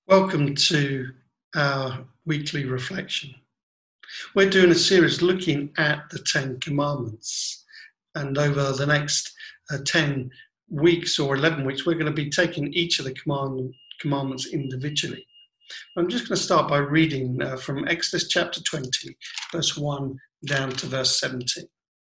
Welcome to our weekly reflection. We're doing a series looking at the Ten Commandments, and over the next 10 weeks or 11 weeks, we're going to be taking each of the commandments individually. I'm just going to start by reading from Exodus chapter 20, verse 1 down to verse 17.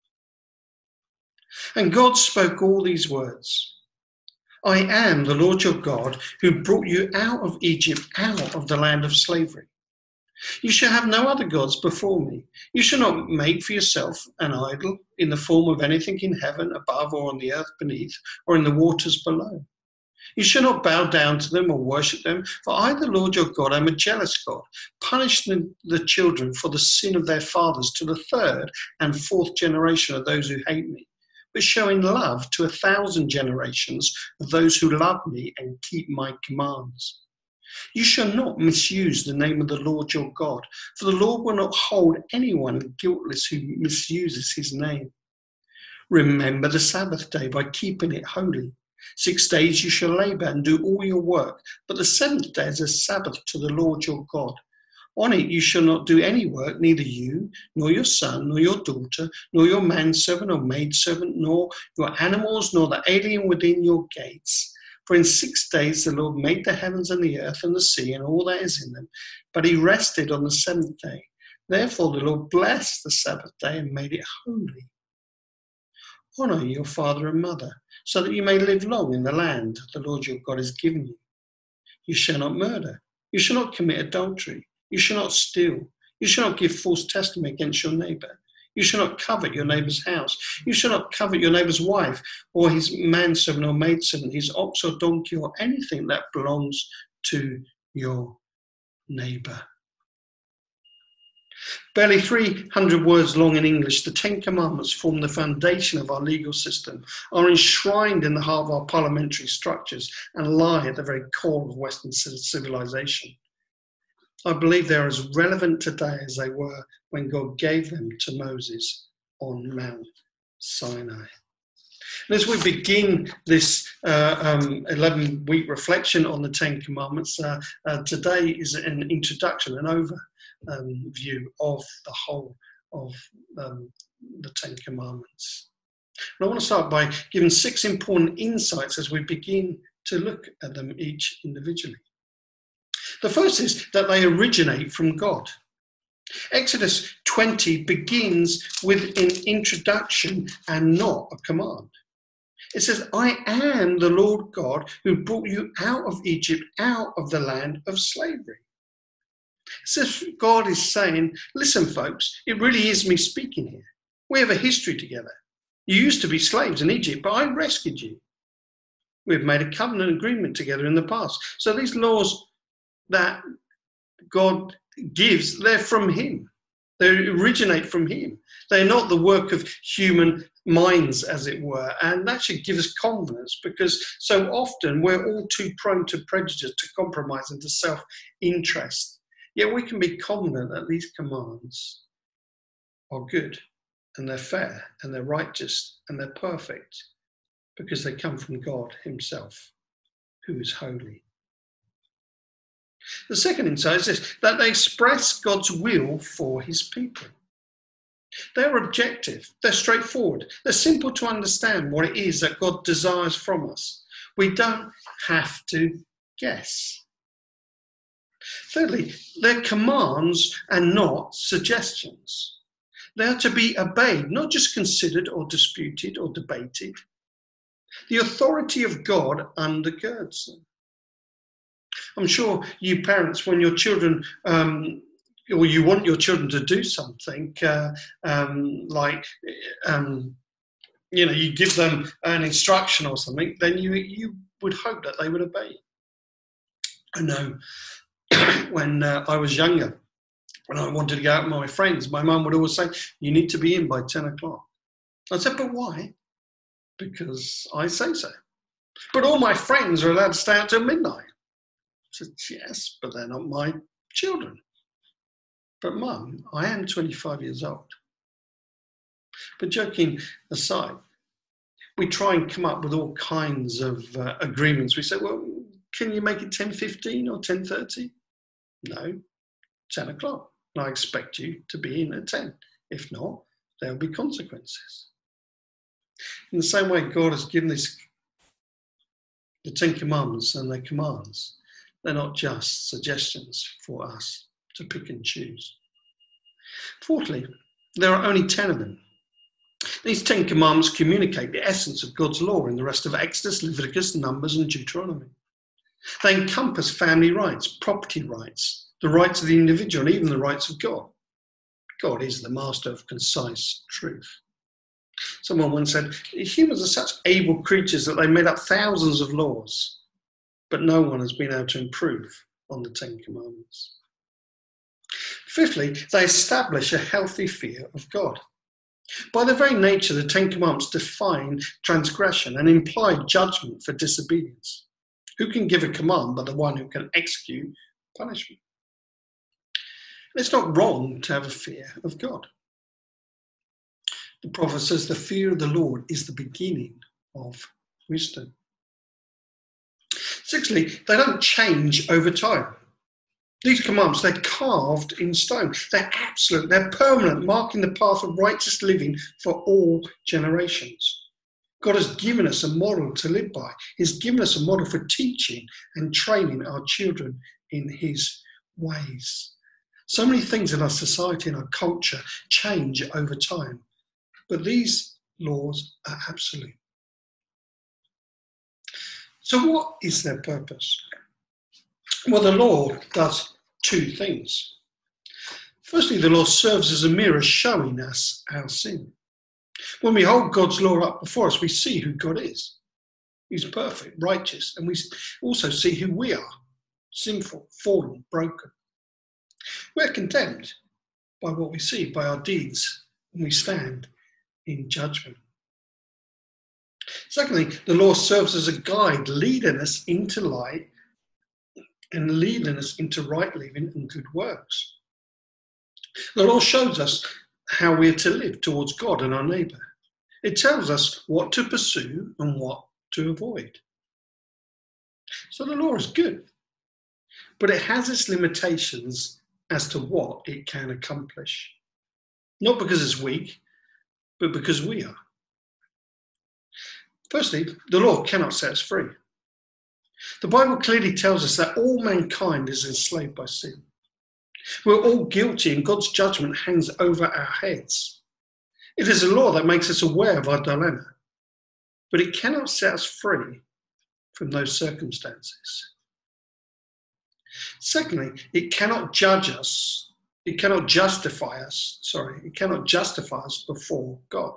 And God spoke all these words. I am the Lord your God who brought you out of Egypt, out of the land of slavery. You shall have no other gods before me. You shall not make for yourself an idol in the form of anything in heaven above or on the earth beneath or in the waters below. You shall not bow down to them or worship them, for I, the Lord your God, am a jealous God, punishing the children for the sin of their fathers to the third and fourth generation of those who hate me, but showing love to 1,000 generations of those who love me and keep my commands. You shall not misuse the name of the Lord your God, for the Lord will not hold anyone guiltless who misuses his name. Remember the Sabbath day by keeping it holy. 6 days you shall labor and do all your work, but the seventh day is a Sabbath to the Lord your God. On it you shall not do any work, neither you, nor your son, nor your daughter, nor your manservant or maidservant, nor your animals, nor the alien within your gates. For in 6 days the Lord made the heavens and the earth and the sea and all that is in them, but he rested on the seventh day. Therefore the Lord blessed the Sabbath day and made it holy. Honour your father and mother, so that you may live long in the land the Lord your God has given you. You shall not murder. You shall not commit adultery. You shall not steal. You shall not give false testimony against your neighbour. You shall not covet your neighbour's house. You shall not covet your neighbour's wife, or his manservant or maidservant, his ox or donkey, or anything that belongs to your neighbour. Barely 300 words long in English, the Ten Commandments form the foundation of our legal system, are enshrined in the heart of our parliamentary structures, and lie at the very core of Western civilization. I believe they're as relevant today as they were when God gave them to Moses on Mount Sinai. And as we begin this 11-week reflection on the Ten Commandments, today is an introduction, an overview of the whole of the Ten Commandments. And I want to start by giving 6 important insights as we begin to look at them each individually. The first is that they originate from God. Exodus 20 begins with an introduction and not a command. It says, I am the Lord God who brought you out of Egypt, out of the land of slavery. It's as if God is saying, listen, folks, it really is me speaking here. We have a history together. You used to be slaves in Egypt, but I rescued you. We've made a covenant agreement together in the past. So these laws that God gives, they're from him. They originate from him. They're not the work of human minds, as it were. And that should give us confidence, because so often we're all too prone to prejudice, to compromise, and to self-interest. Yet we can be confident that these commands are good, and they're fair, and they're righteous, and they're perfect, because they come from God himself, who is holy. The second insight is this, that they express God's will for his people. They're objective, they're straightforward, they're simple to understand what it is that God desires from us. We don't have to guess. Thirdly, they're commands and not suggestions. They are to be obeyed, not just considered or disputed or debated. The authority of God undergirds them. I'm sure you parents, when your children, or you want your children to do something, you give them an instruction or something, then you would hope that they would obey. I know when I was younger, when I wanted to go out with my friends, my mum would always say, you need to be in by 10 o'clock. I said, but why? Because I say so. But all my friends are allowed to stay out till midnight. I said, yes, but they're not my children. But Mum, I am 25 years old. But joking aside, we try and come up with all kinds of agreements. We say, well, can you make it 10:15 or 10:30? No, 10 o'clock. And I expect you to be in at 10. If not, there'll be consequences. In the same way, God has given the 10 Commandments and their commands. They're not just suggestions for us to pick and choose. Fourthly, there are only 10 of them. These 10 Commandments communicate the essence of God's law in the rest of Exodus, Leviticus, Numbers, and Deuteronomy. They encompass family rights, property rights, the rights of the individual, and even the rights of God. God is the master of concise truth. Someone once said, humans are such able creatures that they made up thousands of laws, but no one has been able to improve on the 10 Commandments. Fifthly, they establish a healthy fear of God. By their very nature, the 10 Commandments define transgression and imply judgment for disobedience. Who can give a command but the one who can execute punishment? It's not wrong to have a fear of God. The prophet says the fear of the Lord is the beginning of wisdom. Sixthly, they don't change over time. These commandments, they're carved in stone. They're absolute, they're permanent, marking the path of righteous living for all generations. God has given us a model to live by. He's given us a model for teaching and training our children in his ways. So many things in our society and our culture change over time, but these laws are absolute. So what is their purpose? Well, the law does two things. Firstly, the law serves as a mirror showing us our sin. When we hold God's law up before us, we see who God is. He's perfect, righteous, and we also see who we are, sinful, fallen, broken. We're condemned by what we see, by our deeds, and we stand in judgment. Secondly, the law serves as a guide, leading us into light and leading us into right living and good works. The law shows us how we are to live towards God and our neighbour. It tells us what to pursue and what to avoid. So the law is good, but it has its limitations as to what it can accomplish. Not because it's weak, but because we are. Firstly, the law cannot set us free. The Bible clearly tells us that all mankind is enslaved by sin. We're all guilty and God's judgment hangs over our heads. It is a law that makes us aware of our dilemma, but it cannot set us free from those circumstances. Secondly, it cannot judge us. It cannot justify us. It cannot justify us before God.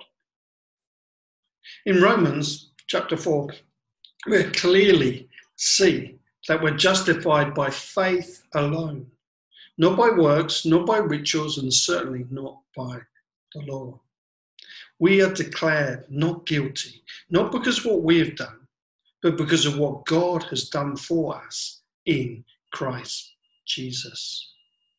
In Romans chapter 4, we clearly see that we're justified by faith alone, not by works, not by rituals, and certainly not by the law. We are declared not guilty, not because of what we have done, but because of what God has done for us in Christ Jesus.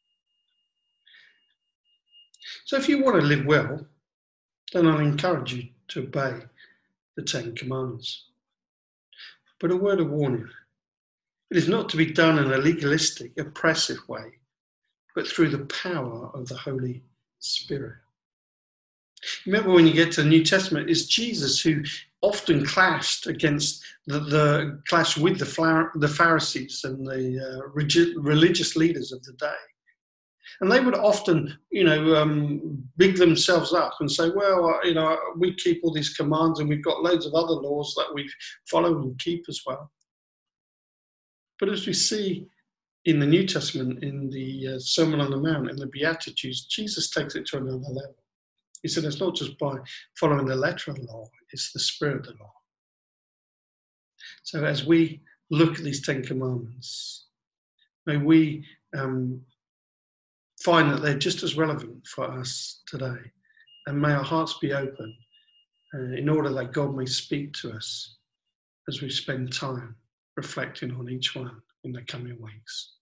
So if you want to live well, then I'll encourage you to obey the 10 Commandments. But a word of warning, it is not to be done in a legalistic, oppressive way, but through the power of the Holy Spirit. Remember, when you get to the New Testament, it's Jesus who often clashed against the clash with the Pharisees and the religious leaders of the day. And they would often, big themselves up and say, well, we keep all these commands and we've got loads of other laws that we follow and keep as well. But as we see in the New Testament, in the Sermon on the Mount, in the Beatitudes, Jesus takes it to another level. He said it's not just by following the letter of the law, it's the spirit of the law. So as we look at these 10 Commandments, may we find that they're just as relevant for us today. And may our hearts be open in order that God may speak to us as we spend time reflecting on each one in the coming weeks.